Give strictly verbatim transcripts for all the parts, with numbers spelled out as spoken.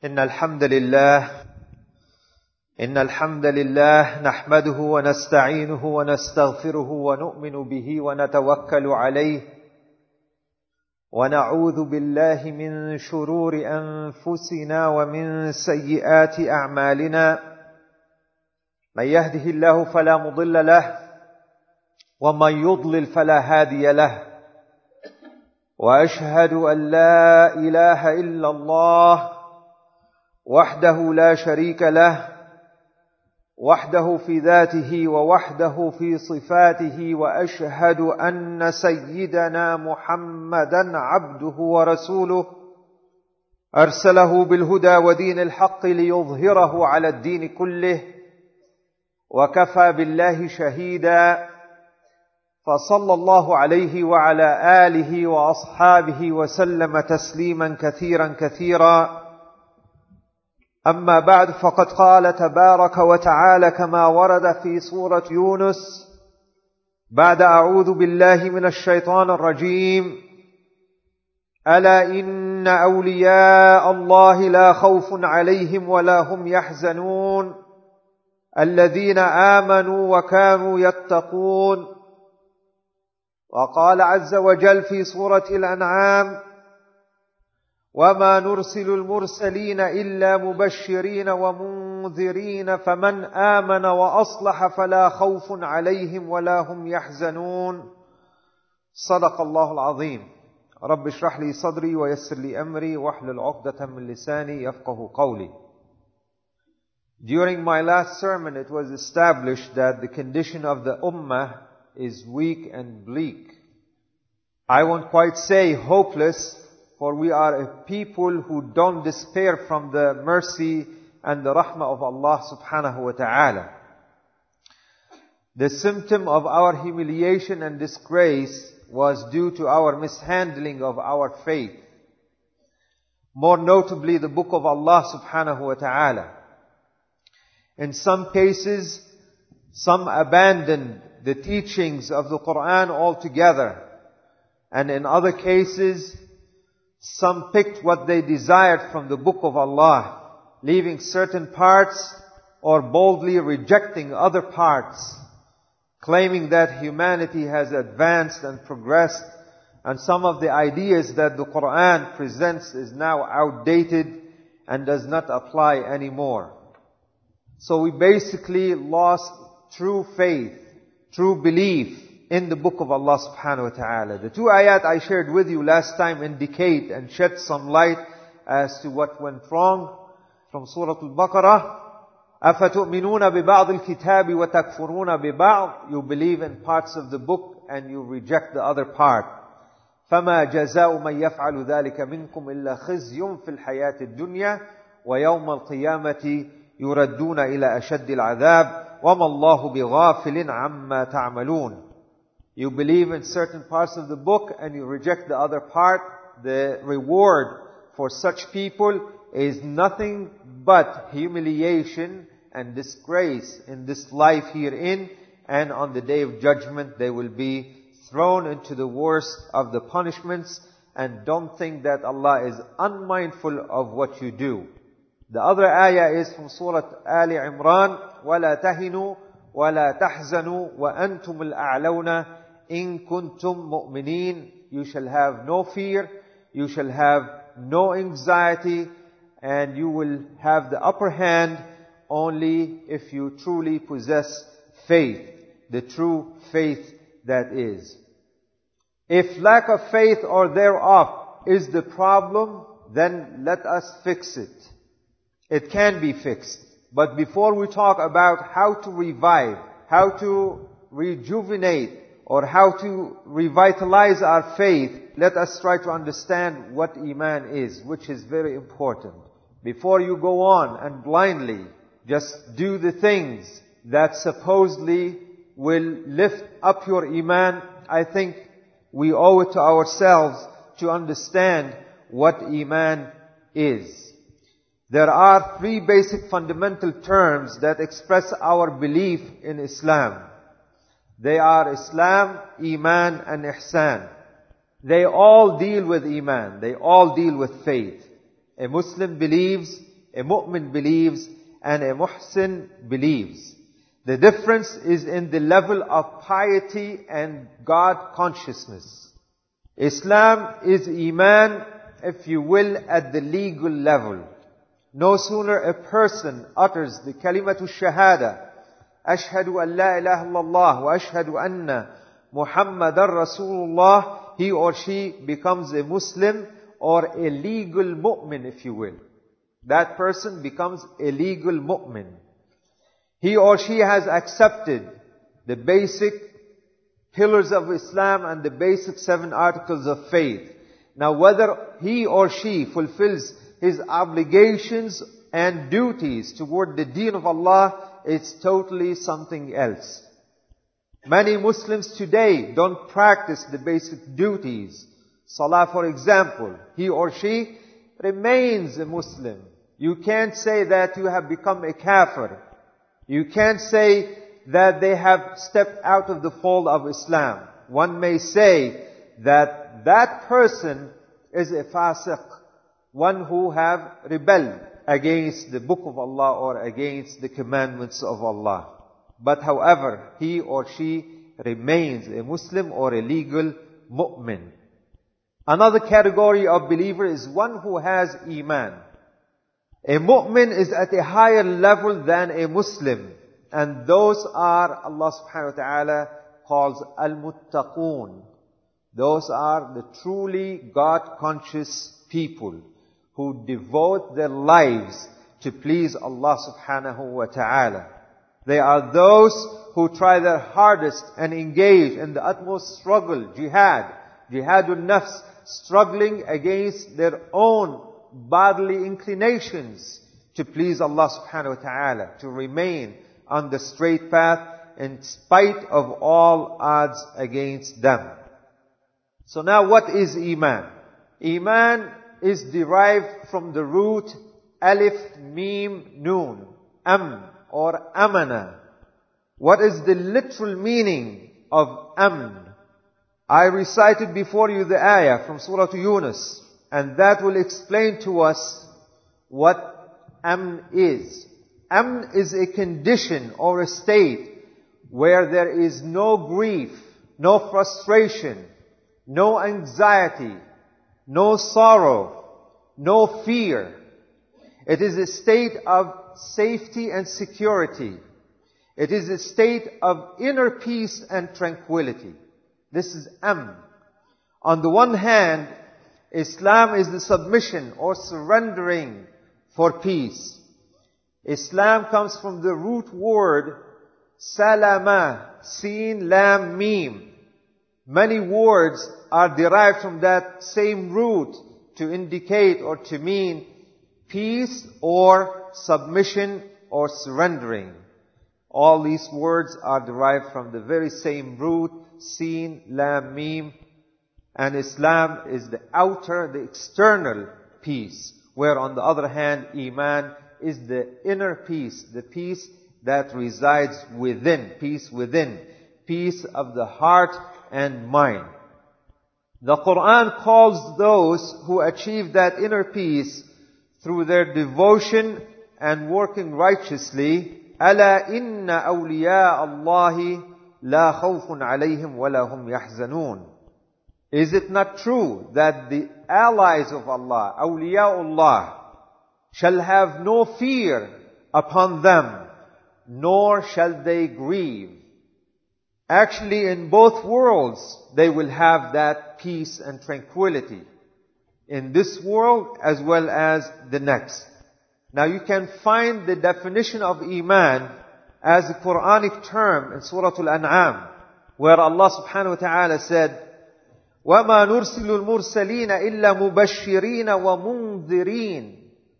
إن الحمد لله إن الحمد لله نحمده ونستعينه ونستغفره ونؤمن به ونتوكل عليه ونعوذ بالله من شرور أنفسنا ومن سيئات أعمالنا من يهده الله فلا مضل له ومن يضلل فلا هادي له وأشهد أن لا إله إلا الله وحده لا شريك له وحده في ذاته ووحده في صفاته وأشهد أن سيدنا محمدا عبده ورسوله أرسله بالهدى ودين الحق ليظهره على الدين كله وكفى بالله شهيدا فصلى الله عليه وعلى آله وأصحابه وسلم تسليما كثيرا كثيرا أما بعد فقد قال تبارك وتعالى كما ورد في سورة يونس بعد أعوذ بالله من الشيطان الرجيم ألا إن أولياء الله لا خوف عليهم ولا هم يحزنون الذين آمنوا وكانوا يتقون. وقال عز وجل في سورة الأنعام وما نرسل المرسلين إلا مبشرين ومنذرين فمن آمن وأصلح فلا خوف عليهم ولا هم يحزنون. صدق الله العظيم. رب اشرح لي صدري ويسر لي أمري واحلل عقدة من لساني يفقه قولي. During my last sermon it was established that the condition of the ummah is weak and bleak. I won't quite say hopeless, for we are a people who don't despair from the mercy and the rahmah of Allah subhanahu wa ta'ala. The symptom of our humiliation and disgrace was due to our mishandling of our faith. More notably the book of Allah subhanahu wa ta'ala. In some cases, some abandoned the teachings of the Quran altogether. And in other cases, some picked what they desired from the book of Allah, leaving certain parts or boldly rejecting other parts, claiming that humanity has advanced and progressed, and some of the ideas that the Quran presents is now outdated and does not apply anymore. So we basically lost true faith, true belief in the book of Allah subhanahu wa ta'ala. The two ayat I shared with you last time indicate and shed some light as to what went wrong. From Surah Al-Baqarah, أَفَتُؤْمِنُونَ بِبَعْضِ الْكِتَابِ وَتَكْفُرُونَ بِبَعْضِ. You believe in parts of the book and you reject the other part. فَمَا جَزَاءُ مَنْ يَفْعَلُ ذَلِكَ مِنْكُمْ إِلَّا خِزْيٌ فِي الْحَيَاةِ الدُّنْيَا وَيَوْمَ الْقِيَامَةِ يُرَدُّونَ إِلَى أَشَدِّ الْعَذَابِ وَمَا اللَّهُ بِغَافِلٍ عَمَّا تَعْمَلُونَ. You believe in certain parts of the book and you reject the other part. The reward for such people is nothing but humiliation and disgrace in this life herein, and on the day of judgment they will be thrown into the worst of the punishments. And don't think that Allah is unmindful of what you do. The other ayah is from Surah Ali Imran, وَلَا تَهِنُوا وَلَا تَحْزَنُوا وَأَنْتُمُ الْأَعْلَوْنَ إِن كُنْتُم مُؤْمِنِينَ. You shall have no fear, you shall have no anxiety, and you will have the upper hand only if you truly possess faith, the true faith that is. If lack of faith or thereof is the problem, then let us fix it. It can be fixed. But before we talk about how to revive, how to rejuvenate, or how to revitalize our faith, let us try to understand what Iman is, which is very important. Before you go on and blindly just do the things that supposedly will lift up your Iman, I think we owe it to ourselves to understand what Iman is. There are three basic fundamental terms that express our belief in Islam. They are Islam, Iman, and Ihsan. They all deal with Iman. They all deal with faith. A Muslim believes a mu'min believes, and a muhsin believes. The difference is in the level of piety and God consciousness. Islam is Iman, if you will, at the legal level. No sooner a person utters the kalimatu shahada, ashhadu an la ilaha illallah wa ashhadu anna Muhammadan Rasulullah, he or she becomes a Muslim or a legal mu'min, if you will. That person becomes a legal mu'min. He or she has accepted the basic pillars of Islam and the basic seven articles of faith. Now whether he or she fulfills his obligations and duties toward the deen of Allah, it's totally something else. Many Muslims today don't practice the basic duties. Salah, for example, he or she remains a Muslim. You can't say that you have become a kafir. You can't say that they have stepped out of the fold of Islam. One may say that that person is a fasiq, one who have rebelled against the book of Allah or against the commandments of Allah. But however, he or she remains a Muslim or a legal mu'min. Another category of believer is one who has Iman. A mu'min is at a higher level than a Muslim. And those are, Allah subhanahu wa ta'ala calls al-muttaqoon. Those are the truly God-conscious people who devote their lives to please Allah subhanahu wa ta'ala. They are those who try their hardest and engage in the utmost struggle, jihad, jihadun nafs, struggling against their own bodily inclinations to please Allah subhanahu wa ta'ala, to remain on the straight path in spite of all odds against them. So now what is Iman? Iman is derived from the root alif, mim, noon, am, or amana. What is the literal meaning of amn? I recited before you the ayah from Surah Yunus, and that will explain to us what amn is. Amn is a condition or a state where there is no grief, no frustration, no anxiety, no sorrow, no fear. It is a state of safety and security. It is a state of inner peace and tranquility. This is amn. On the one hand, Islam is the submission or surrendering for peace. Islam comes from the root word salama, sin, lam, mim. Many words are derived from that same root to indicate or to mean peace or submission or surrendering. All these words are derived from the very same root, sin, lam, mim. And Islam is the outer, the external peace, where on the other hand, Iman is the inner peace, the peace that resides within, peace within, peace of the heart and mind. The Quran calls those who achieve that inner peace through their devotion and working righteously, أَلَا إِنَّ أَوْلِيَاءَ اللَّهِ لَا خَوْفٌ عَلَيْهِمْ وَلَا هُمْ يَحْزَنُونَ. Is it not true that the allies of Allah, awliyaullah, shall have no fear upon them, nor shall they grieve? Actually, in both worlds, they will have that peace and tranquility. In this world as well as the next. Now you can find the definition of Iman as a Quranic term in Surah Al-An'am, where Allah subhanahu wa ta'ala said, وَمَا نُرْسِلُ الْمُرْسَلِينَ إِلَّا مُبَشِّرِينَ وَمُنذِرِينَ.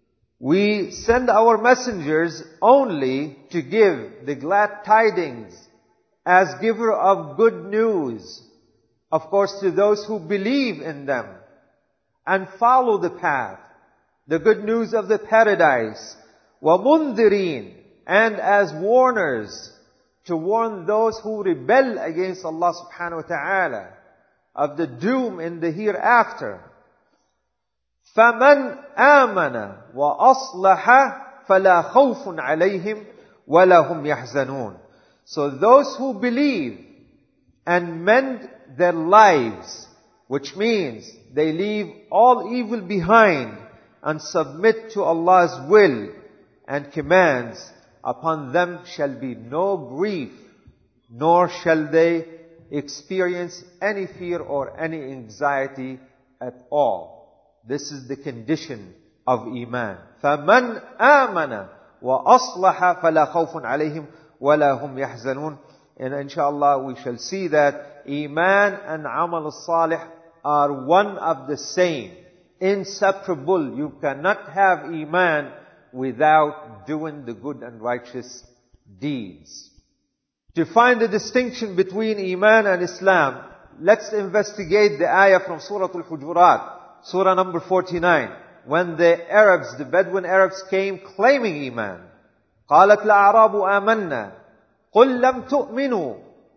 We send our messengers only to give the glad tidings as giver of good news, of course, to those who believe in them and follow the path, the good news of the paradise, وَمُنذِرِينَ, and as warners to warn those who rebel against Allah subhanahu wa ta'ala of the doom in the hereafter. فَمَنْ آمَنَ وَأَصْلَحَ فَلَا خَوْفٌ عَلَيْهِمْ وَلَا هُمْ يَحْزَنُونَ. So those who believe and mend their lives, which means they leave all evil behind and submit to Allah's will and commands, upon them shall be no grief, nor shall they experience any fear or any anxiety at all. This is the condition of Iman. فَمَنْ آمَنَ وَأَصْلَحَ فَلَا خَوْفٌ عَلَيْهِمْ وَلَا هُمْ يَحْزَنُونَ. And inshallah we shall see that Iman and Amal al-Salih are one of the same, inseparable. You cannot have Iman without doing the good and righteous deeds. To find the distinction between Iman and Islam, let's investigate the ayah from Surah Al-Hujurat, Surah number forty-nine. When the Arabs, the Bedouin Arabs came claiming Iman. قالت الأعراب آمنا قل لم تؤمنوا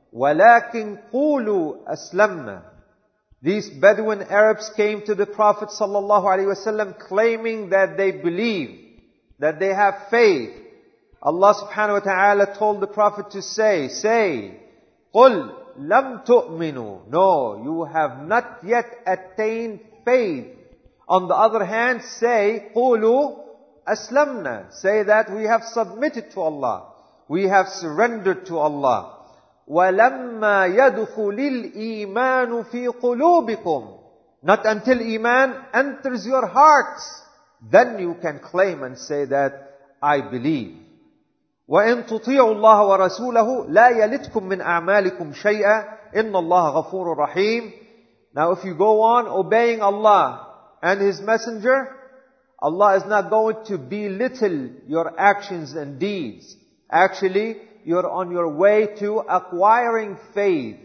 ولكن قولوا أسلمنا. These Bedouin Arabs came to the Prophet sallallahu alaihi wasallam claiming that they believe, that they have faith. Allah subhanahu wa ta'ala told the Prophet to say, say, قُلْ لَمْ تُؤْمِنُوا. No, you have not yet attained faith. On the other hand, say, قُولُوا أَسْلَمْنَا. Say that we have submitted to Allah. We have surrendered to Allah. وَلَمَّا يَدْخُلِ الْإِيمَانُ فِي قُلُوبِكُمْ. Not until Iman enters your hearts, then you can claim and say that I believe. وَإِن تُطِيعُوا اللَّهَ وَرَسُولَهُ لَا يَلِتْكُم مِّنْ أَعْمَالِكُمْ شَيْئًا إِنَّ اللَّهَ غَفُورٌ رَحِيمٌ. Now if you go on obeying Allah and His Messenger, Allah is not going to belittle your actions and deeds. Actually, you're on your way to acquiring faith.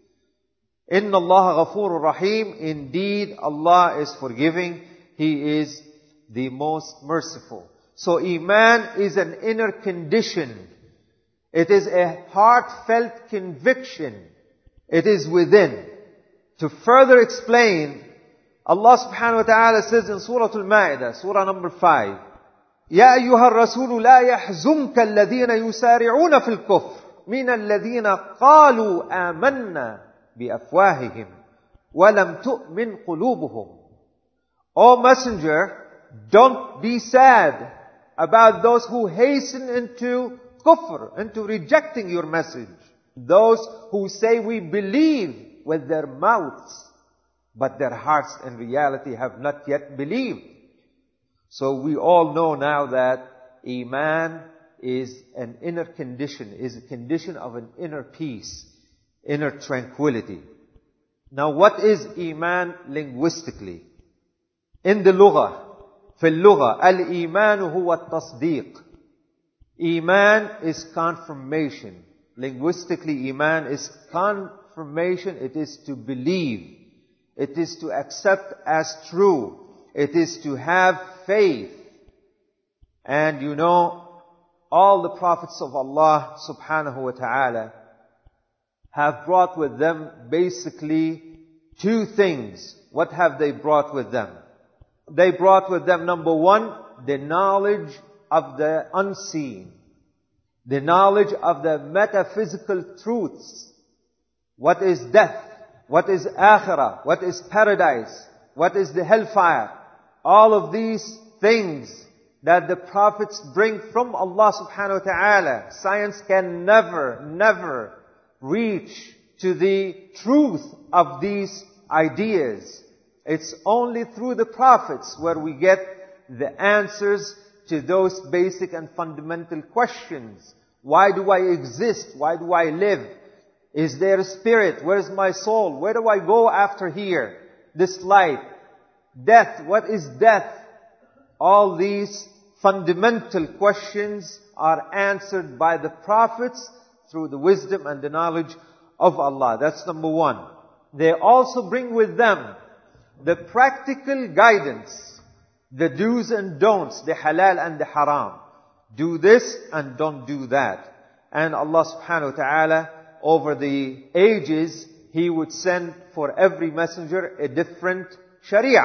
إِنَّ اللَّهَ غَفُورٌ رَحِيمٌ. Indeed, Allah is forgiving. He is the most merciful. So Iman is an inner condition. It is a heartfelt conviction. It is within. To further explain, Allah subhanahu wa ta'ala says in Surah Al-Ma'idah, Surah number five, يَا أَيُّهَا الرَّسُولُ لَا يَحْزُنْكَ الَّذِينَ يُسَارِعُونَ فِي الْكُفْرِ مِنَ الَّذِينَ قَالُوا آمَنَّا بِأَفْوَاهِهِمْ وَلَمْ تُؤْمِنْ قُلُوبُهُمْ. O Messenger, don't be sad about those who hasten into kufr, into rejecting your message. Those who say we believe with their mouths, but their hearts in reality have not yet believed. So we all know now that Iman is an inner condition, is a condition of an inner peace, inner tranquility. Now what is Iman linguistically? In the Lugha, في اللغة الإيمان هو التصديق. Iman is confirmation. Linguistically, Iman is confirmation. It is to believe. It is to accept as true. It is to have faith. And you know, all the prophets of Allah subhanahu wa ta'ala have brought with them basically two things. What have they brought with them? They brought with them, number one, the knowledge of the unseen. The knowledge of the metaphysical truths. What is death? What is akhirah? What is paradise? What is the hellfire? All of these things that the prophets bring from Allah subhanahu wa ta'ala. Science can never, never reach to the truth of these ideas. It's only through the prophets where we get the answers to those basic and fundamental questions. Why do I exist? Why do I live? Is there a spirit? Where is my soul? Where do I go after here? This life. Death. What is death? All these fundamental questions are answered by the prophets through the wisdom and the knowledge of Allah. That's number one. They also bring with them the practical guidance, the do's and don'ts, the halal and the haram. Do this and don't do that. And Allah subhanahu wa ta'ala, over the ages, He would send for every messenger a different sharia.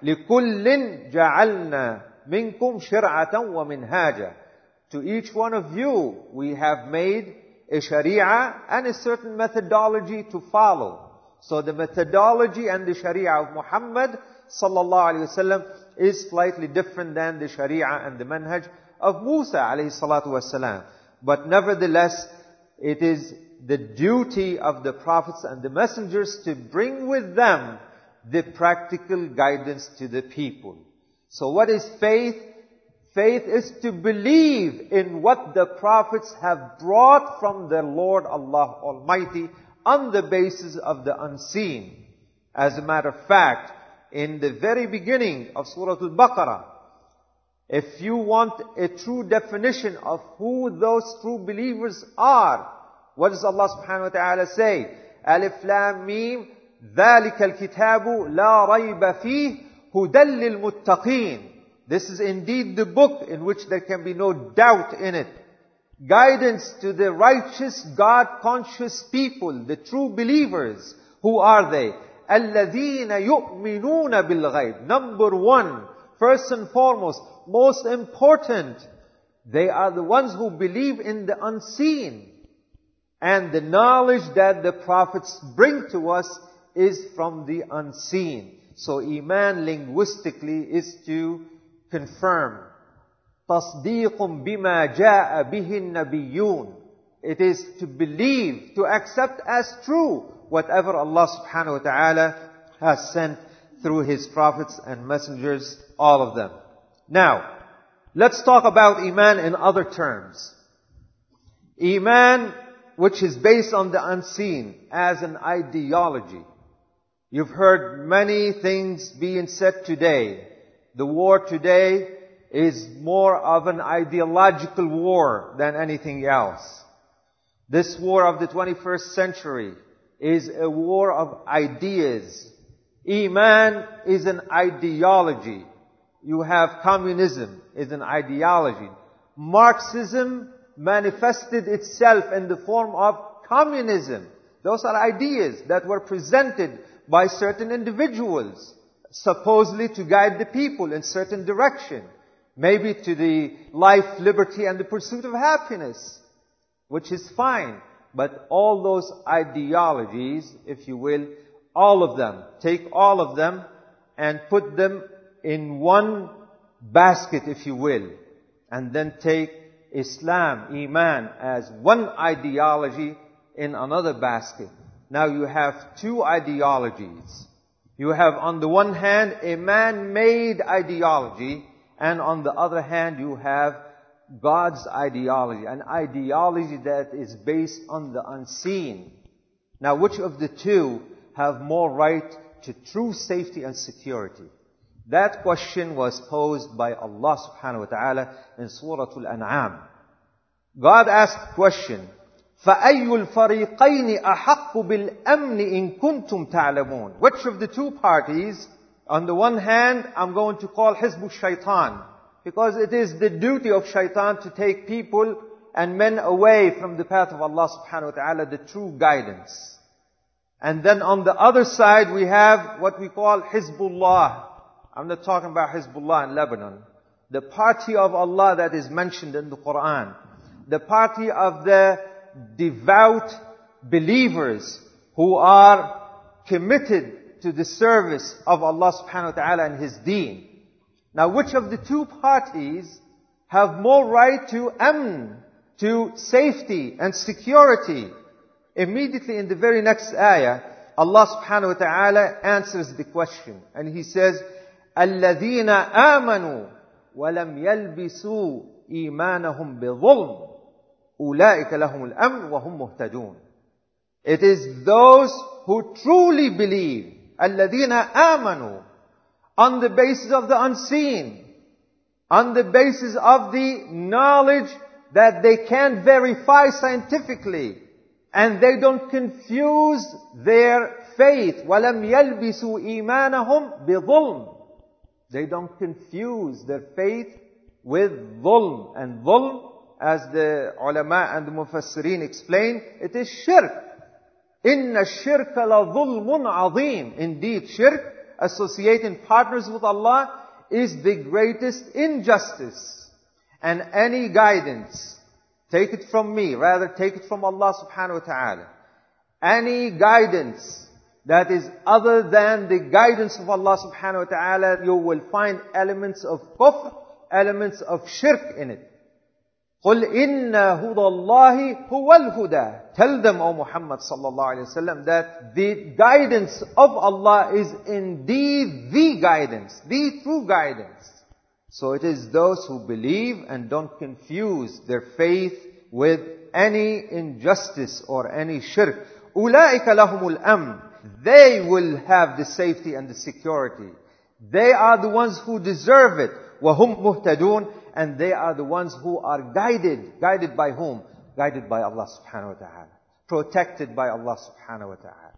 لِكُلٍّ جَعَلْنَا مِنْكُمْ شِرْعَةً وَمِنْهَاجًا. To each one of you, we have made a sharia and a certain methodology to follow. So the methodology and the sharia of Muhammad sallallahu alaihi wasallam is slightly different than the sharia and the manhaj of Musa alayhi salatu wasalam. But nevertheless, it is the duty of the prophets and the messengers to bring with them the practical guidance to the people. So what is faith? Faith is to believe in what the prophets have brought from their Lord Allah Almighty on the basis of the unseen. As a matter of fact, in the very beginning of Surah Al-Baqarah, if you want a true definition of who those true believers are, what does Allah subhanahu wa ta'ala say? Alif Lam Mim, ذَلِكَ الْكِتَابُ لَا رَيْبَ فِيهِ هُدًى لِلْمُتَّقِينَ. This is indeed the book in which there can be no doubt in it. Guidance to the righteous, God-conscious people, the true believers. Who are they? الَّذِينَ يُؤْمِنُونَ بِالْغَيْبِ. Number one, first and foremost, most important, they are the ones who believe in the unseen. And the knowledge that the prophets bring to us is from the unseen. So Iman linguistically is to confirm. تَصْدِيقٌ بِمَا جَاءَ بِهِ النَّبِيُّونَ. It is to believe, to accept as true whatever Allah subhanahu wa ta'ala has sent through His prophets and messengers, all of them. Now, let's talk about Iman in other terms. Iman, which is based on the unseen, as an ideology. You've heard many things being said today. The war today is more of an ideological war than anything else. This war of the twenty-first century is a war of ideas. Iman is an ideology. You have communism, is an ideology. Marxism manifested itself in the form of communism. Those are ideas that were presented by certain individuals, supposedly to guide the people in certain direction. Maybe to the life, liberty, and the pursuit of happiness, which is fine. But all those ideologies, if you will, all of them, take all of them and put them in one basket, if you will, and then take Islam, Iman, as one ideology in another basket. Now you have two ideologies. You have on the one hand a man-made ideology, and on the other hand you have God's ideology, an ideology that is based on the unseen. Now which of the two have more right to true safety and security? That question was posed by Allah subhanahu wa ta'ala in Surah Al-An'am. God asked the question, فَأَيُّ الْفَرِيقَيْنِ أَحَقُّ بِالْأَمْنِ إِن كُنْتُمْ تَعْلَمُونَ. Which of the two parties, on the one hand, I'm going to call Hizb al-Shaytan, because it is the duty of Shaitan to take people and men away from the path of Allah subhanahu wa ta'ala, the true guidance. And then on the other side we have what we call Hizbullah. I'm not talking about Hizbullah in Lebanon. The party of Allah that is mentioned in the Quran. The party of the devout believers who are committed to the service of Allah subhanahu wa ta'ala and His deen. Now which of the two parties have more right to amn, to safety and security? Immediately in the very next ayah, Allah subhanahu wa ta'ala answers the question. And He says, الَّذِينَ آمَنُوا وَلَمْ يَلْبِسُوا إِيمَانَهُمْ بِظُلْمٍ أُولَٰئِكَ لَهُمُ الْأَمْنُ وَهُمْ مُهْتَدُونَ. It is those who truly believe, الَّذِينَ آمَنُوا, on the basis of the unseen, on the basis of the knowledge that they can verify scientifically, and they don't confuse their faith. وَلَمْ يَلْبِسُوا إِيمَانَهُمْ بِظُلْمٍ. They don't confuse their faith with dhulm. And dhulm, as the ulama and the mufassirin explain, it is shirk. إِنَّ الشِّرْكَ لَظُلْمٌ عَظِيمٌ. Indeed, shirk, associating partners with Allah is the greatest injustice. And any guidance, take it from me, rather take it from Allah subhanahu wa ta'ala. Any guidance that is other than the guidance of Allah subhanahu wa ta'ala, you will find elements of kufr, elements of shirk in it. قُلْ إِنَّ هُدَى اللَّهِ هُوَ الْهُدَى. Tell them, O Muhammad sallallahu alayhi wa sallam, that the guidance of Allah is indeed the guidance, the true guidance. So it is those who believe and don't confuse their faith with any injustice or any shirk. أُولَٰئِكَ لَهُمُ الْأَمْنِ. They will have the safety and the security. They are the ones who deserve it. وَهُمْ مُهْتَدُونَ. And they are the ones who are guided. Guided by whom? Guided by Allah subhanahu wa ta'ala. Protected by Allah subhanahu wa ta'ala.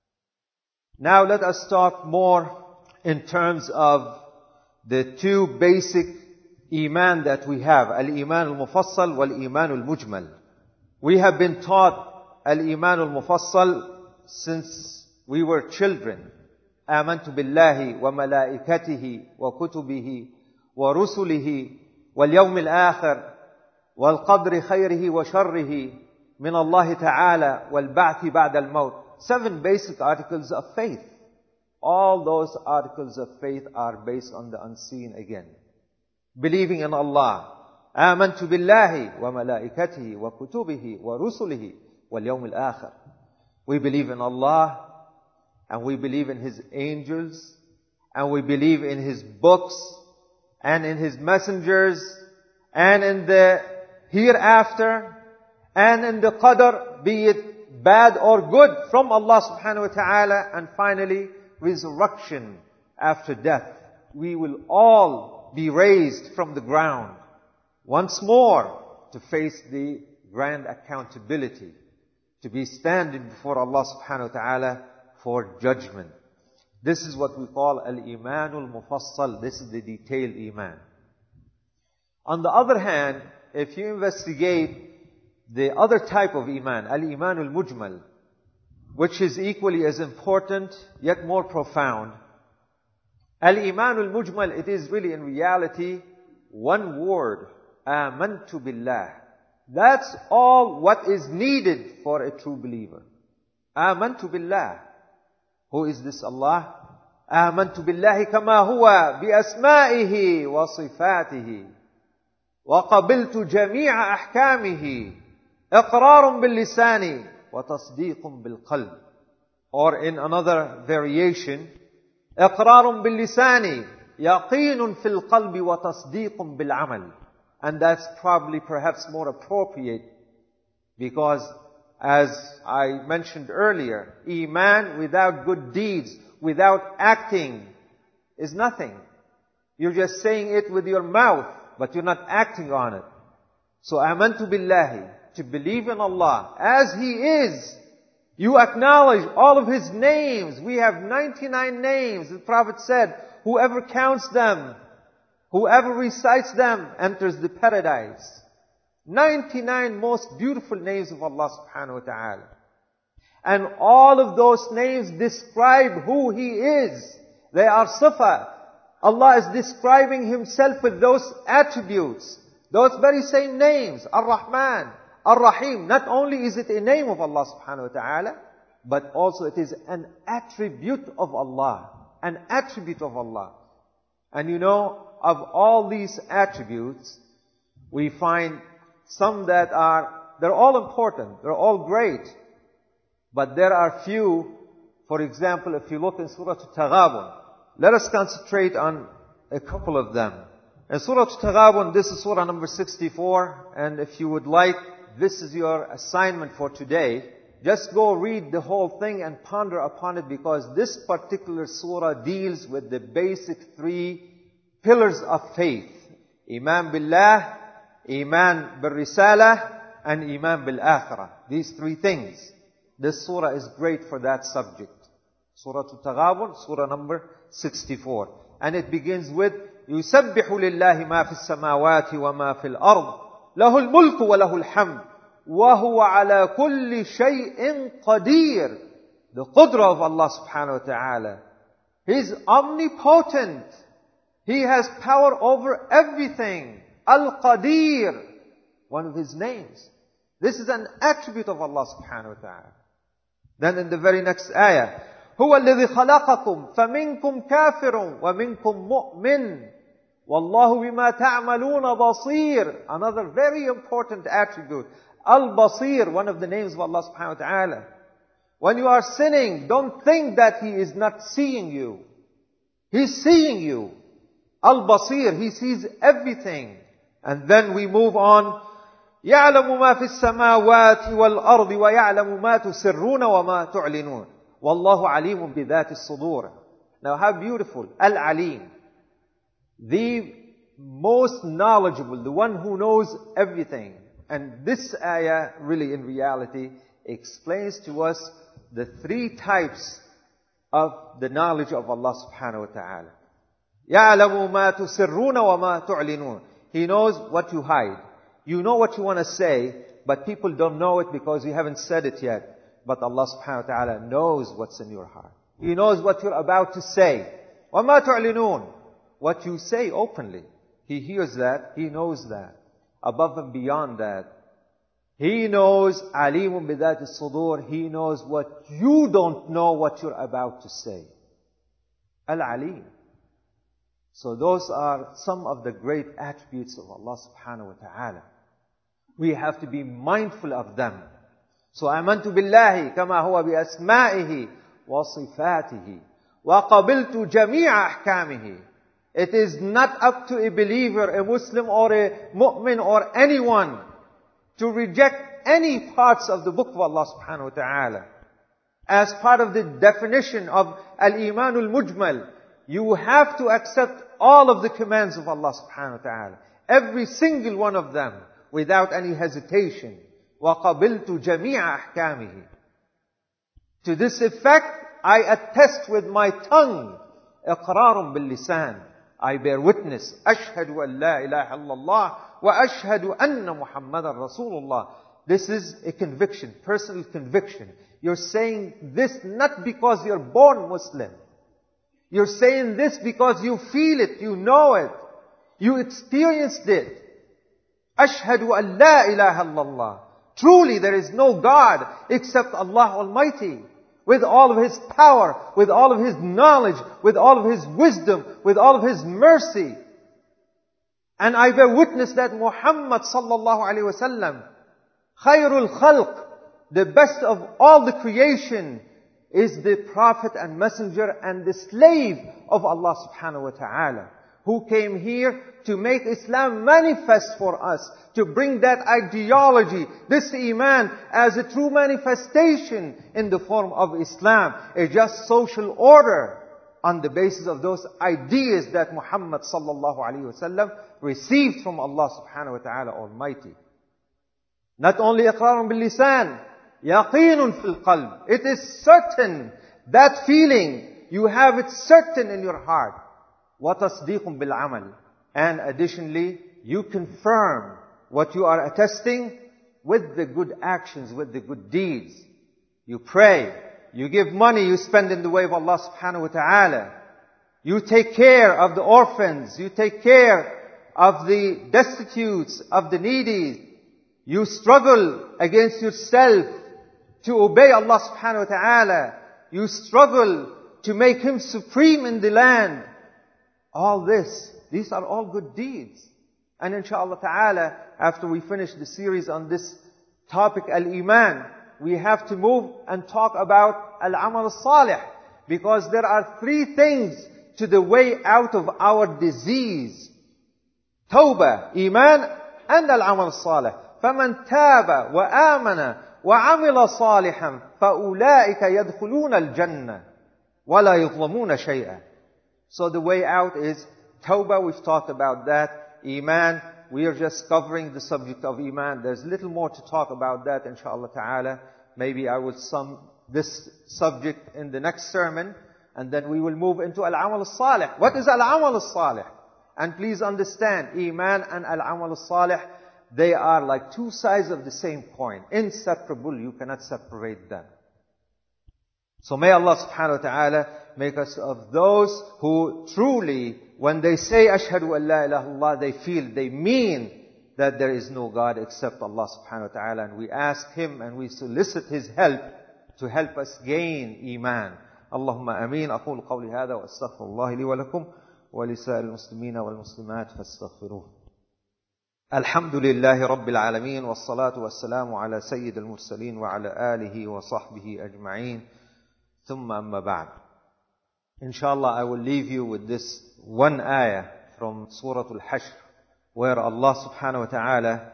Now let us talk more in terms of the two basic iman that we have. Al-iman al-mufassal wal-iman al-mujmal. We have been taught al-iman al-mufassal since we were children. آمنت بالله وملائكته وكتبه ورسله واليوم الآخر والقدر خيره وشره من الله تعالى والبعث بعد الموت. Seven basic articles of faith. All those articles of faith are based on the unseen again. Believing in Allah. آمنت بالله وملائكته وكتبه ورسله واليوم الآخر. We believe in Allah, and we believe in His angels, and we believe in His books, and in His messengers, and in the hereafter, and in the qadr, be it bad or good, from Allah subhanahu wa ta'ala, and finally, resurrection after death. We will all be raised from the ground once more to face the grand accountability, to be standing before Allah subhanahu wa ta'ala for judgment. This is what we call al-imanul mufassal. This is the detailed iman. On the other hand, if you investigate the other type of iman, al-imanul mujmal, which is equally as important, yet more profound. Al-imanul mujmal, it is really in reality one word, amantu billah. That's all what is needed for a true believer. Amantu billah. Who is this Allah? آمنت بالله كما هو بأسمائه وصفاته وقبلت جميع أحكامه إقرار باللسان وتصديق بالقلب. Or in another variation, إقرار باللسان يقين في القلب وتصديق بالعمل. And that's probably perhaps more appropriate because, as I mentioned earlier, iman without good deeds, without acting, is nothing. You're just saying it with your mouth, but you're not acting on it. So, amantu billahi, to believe in Allah as He is. You acknowledge all of His names. We have ninety-nine names. The Prophet said, whoever counts them, whoever recites them, enters the paradise. ninety-nine most beautiful names of Allah subhanahu wa ta'ala. And all of those names describe who He is. They are sifa. Allah is describing Himself with those attributes. Those very same names. Ar-Rahman, Ar-Rahim. Not only is it a name of Allah subhanahu wa ta'ala, but also it is an attribute of Allah. An attribute of Allah. And you know, of all these attributes, we find some that are, they're all important, they're all great. But there are few, for example, if you look in Surah Al-Taghabun, let us concentrate on a couple of them. In Surah Al-Taghabun, this is Surah number sixty-four, and if you would like, this is your assignment for today. Just go read the whole thing and ponder upon it, because this particular surah deals with the basic three pillars of faith. Iman billah, Iman bil Risalah, and Iman bil Akhirah. These three things. This surah is great for that subject. Surah Al-Taghabun, surah number sixty-four. And it begins with, يُسَبِّحُ لِلَّهِ مَا فِي السَّمَاوَاتِ وَمَا فِي الْأَرْضِ لَهُ الْمُلْكُ وَلَهُ الْحَمْدُ وَهُوَ عَلَى كُلِّ شَيْءٍ قَدِيرٌ. The qudra of Allah subhanahu wa ta'ala He's omnipotent. He has power over everything. Al-Qadir, one of His names. This is an attribute of Allah subhanahu wa ta'ala. Then in the very next ayah, هُوَ الَّذِي خَلَقَكُمْ فَمِنْكُمْ كَافِرٌ وَمِنْكُمْ مُؤْمِنٌ وَاللَّهُ بِمَا تَعْمَلُونَ بَصِيرٌ. Another very important attribute. Al-Basir, one of the names of Allah subhanahu wa ta'ala. When you are sinning, don't think that He is not seeing you. He's seeing you. Al-Basir, He sees everything. And then we move on. يَعْلَمُ مَا فِي السَّمَاوَاتِ وَالْأَرْضِ وَيَعْلَمُ مَا تُسِرُّونَ وَمَا تُعْلِنُونَ وَاللَّهُ عَلِيمٌ بِذَاتِ الصُّدُورِ. Now how beautiful. Al-Alim. The most knowledgeable, the one who knows everything. And this ayah really in reality explains to us the three types of the knowledge of Allah subhanahu wa ta'ala. يَعْلَمُ مَا تُسِرُّونَ وَمَا تُعْلِنُونَ. He knows what you hide. You know what you want to say, but people don't know it because you haven't said it yet. But Allah subhanahu wa ta'ala knows what's in your heart. He knows what you're about to say. وَمَا تُعْلِنُونَ. What you say openly. He hears that. He knows that. Above and beyond that. He knows, عَلِيمٌ بِذَاتِ الصُّدُورِ. He knows what you don't know what you're about to say. Al-Alim. So those are some of the great attributes of Allah subhanahu wa ta'ala. We have to be mindful of them. So آمنت بالله كما هو بأسمائه وصفاته وقبلت جميع أحكامه. It is not up to a believer, a Muslim or a mu'min or anyone to reject any parts of the book of Allah subhanahu wa ta'ala. As part of the definition of al-iman al-mujmal, you have to accept all of the commands of Allah subhanahu wa ta'ala. Every single one of them without any hesitation. وَقَبِلْتُ جَمِيعَ أَحْكَامِهِ. To this effect, I attest with my tongue. إِقْرَارٌ بِاللِّسَانِ. I bear witness. أَشْهَدُ أَن لَا إِلَهَ إِلَّا اللَّهِ وَأَشْهَدُ أَنَّ مُحَمَّدًا رَسُولُ اللَّهِ. This is a conviction, personal conviction. You're saying this not because you're born Muslim. You're saying this because you feel it, you know it, you experienced it. أَشْهَدُ أَن لَا إِلَهَ إِلَّا اللَّهِ. Truly there is no God except Allah Almighty. With all of His power, with all of His knowledge, with all of His wisdom, with all of His mercy. And I bear witness that Muhammad sallallahu alayhi wa sallam, khayrul khalq, the best of all the creation, is the prophet and messenger and the slave of Allah subhanahu wa ta'ala, who came here to make Islam manifest for us, to bring that ideology, this iman, as a true manifestation in the form of Islam, a just social order on the basis of those ideas that Muhammad sallallahu alayhi wa sallam received from Allah subhanahu wa ta'ala Almighty. Not only iqrarun bil lisan, yaqeenun fil qalb. It is certain, that feeling, you have it certain in your heart. Wa tasdeequn bil amal. And additionally, you confirm what you are attesting with the good actions, with the good deeds. You pray, you give money, you spend in the way of Allah subhanahu wa ta'ala. You take care of the orphans, you take care of the destitutes, of the needy. You struggle against yourself to obey Allah subhanahu wa ta'ala. You struggle to make Him supreme in the land. All this, these are all good deeds. And inshallah ta'ala, after we finish the series on this topic, al-iman, we have to move and talk about al-amal al-salih. Because there are three things to the way out of our disease. Tawbah, iman, and al-amal al-salih. فَمَنْ تَابَ وَآمَنَ وَعَمِلَ صَالِحًا فَأُولَٰئِكَ يَدْخُلُونَ الْجَنَّةِ وَلَا يُظْلَمُونَ شَيْئًا. So the way out is Tawbah, we've talked about that. Iman, we are just covering the subject of Iman. There's little more to talk about that, inshaAllah ta'ala. Maybe I will sum this subject in the next sermon, and then we will move into Al-Amal Al-Salih. What is Al-Amal Al-Salih? And please understand, Iman and Al-Amal Al-Salih, they are like two sides of the same coin. Inseparable, you cannot separate them. So may Allah subhanahu wa ta'ala make us of those who truly, when they say Ashhadu an la ilaha illallah, they feel, they mean that there is no God except Allah subhanahu wa ta'ala. And we ask Him and we solicit His help to help us gain Iman. Allahumma ameen. أقول قولي هذا وأستغفر الله لي ولكم ولسائر المسلمين والمسلمات فاستغفروه. الحمد لله رب العالمين والصلاة والسلام على سيد المرسلين وعلى آله وصحبه أجمعين ثم أما بعد. Inshallah, I will leave you with this one ayah from Surah Al-Hashr, where Allah subhanahu wa ta'ala,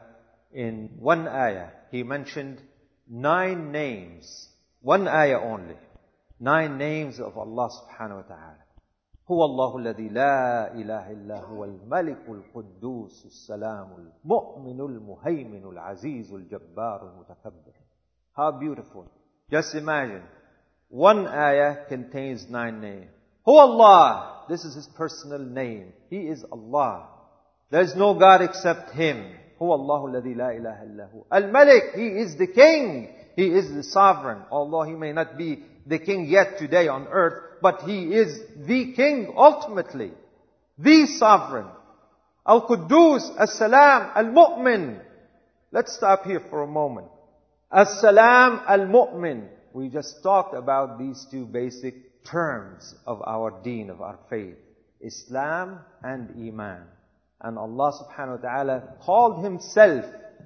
in one ayah, He mentioned nine names, one ayah only, nine names of Allah subhanahu wa ta'ala. هو الله الذي لا إله إلا هو الملك القدوس السلام المؤمن المهيمن العزيز الجبار المتكبر. How beautiful. Just imagine, one ayah contains nine names. هو Allah, this is His personal name. He is Allah. There is no God except Him. هو الله الذي لا إله إلا هو الملك, He is the King. He is the sovereign. Although He may not be the King yet today on earth, but He is the King ultimately, the sovereign. Al-Quddus, As-Salam, Al-Mu'min. Let's stop here for a moment. As-Salam, Al-Mu'min. We just talked about these two basic terms of our deen, of our faith. Islam and Iman. And Allah subhanahu wa ta'ala called Himself,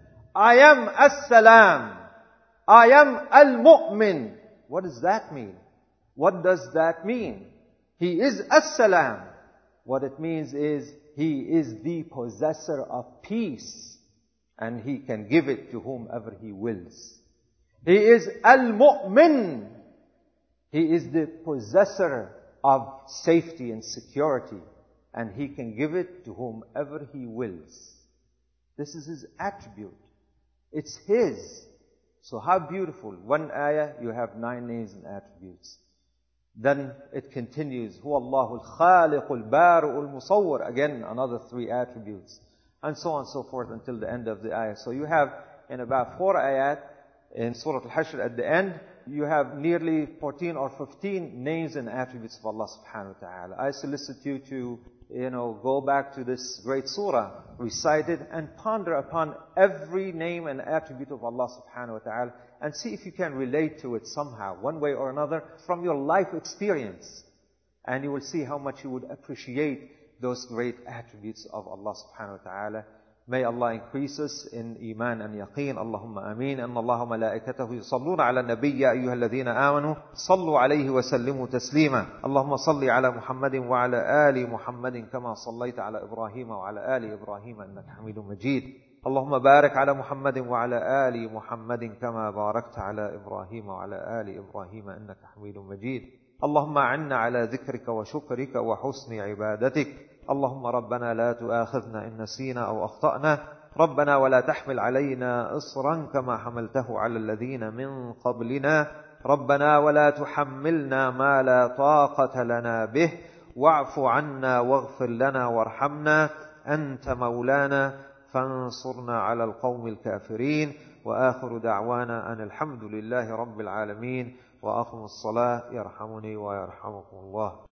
I am As-Salam. I am Al-Mu'min. What does that mean? What does that mean? He is As-Salam. What it means is, He is the possessor of peace, and He can give it to whomever He wills. He is Al-Mu'min. He is the possessor of safety and security, and He can give it to whomever He wills. This is His attribute. It's His. So how beautiful. One ayah, you have nine names and attributes. Then it continues, هو الله الخالق البارئ المصور. Again, another three attributes. And so on and so forth until the end of the ayah. So you have in about four ayat in Surah Al-Hashr at the end, you have nearly fourteen or fifteen names and attributes of Allah subhanahu wa ta'ala. I solicit you to, you know, go back to this great surah, recite it, and ponder upon every name and attribute of Allah subhanahu wa ta'ala, and see if you can relate to it somehow, one way or another, from your life experience. And you will see how much you would appreciate those great attributes of Allah subhanahu wa ta'ala. May Allah increase us in iman and yaqeen. Allahumma ameen. Anna Allah wa malaikatahu yusalluna ala nabiy ya ayyuha alladhina amanu sallu alayhi wa sallimu taslima. Allahumma salli ala Muhammadin wa ala ali Muhammadin kama sallaita ala Ibrahim wa ala ali Ibrahim innaka Hamidum Majid. Allahumma barik ala Muhammadin wa ala ali Muhammadin kama barakta ala Ibrahim wa ala ali Ibrahim innaka Hamidum Majid. Allahumma a'inna ala dhikrika wa shukrika wa husni ibadatik. اللهم ربنا لا تؤاخذنا إن نسينا أو أخطأنا ربنا ولا تحمل علينا إصرا كما حملته على الذين من قبلنا ربنا ولا تحملنا ما لا طاقة لنا به واعف عنا واغفر لنا وارحمنا أنت مولانا فانصرنا على القوم الكافرين وآخر دعوانا أن الحمد لله رب العالمين وأقم الصلاة يرحمني ويرحمكم الله.